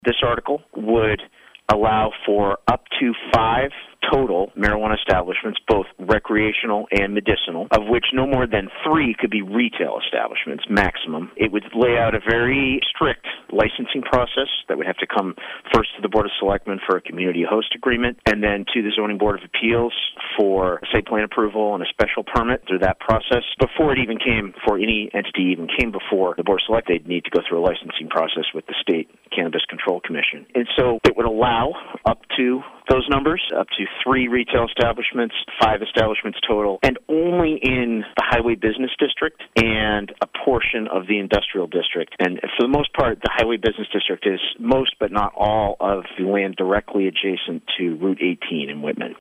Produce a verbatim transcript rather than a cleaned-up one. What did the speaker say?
This article would allow for up to five total marijuana establishments, both recreational and medicinal, of which no more than three could be retail establishments, maximum. It would lay out a very strict licensing process that would have to come first to the Board of Selectmen for a community host agreement, and then to the Zoning Board of Appeals for site plan approval and a special permit through that process. Before it even came, before any entity even came before the Board of Select, they'd need to go through a licensing process with the State Cannabis Control Commission. And so it would allow up to those numbers, up to three retail establishments, five establishments total, and only in the Highway Business District and a portion of the Industrial District. And for the most part, the Highway Business District is most but not all of the land directly adjacent to Route eighteen in Whitman.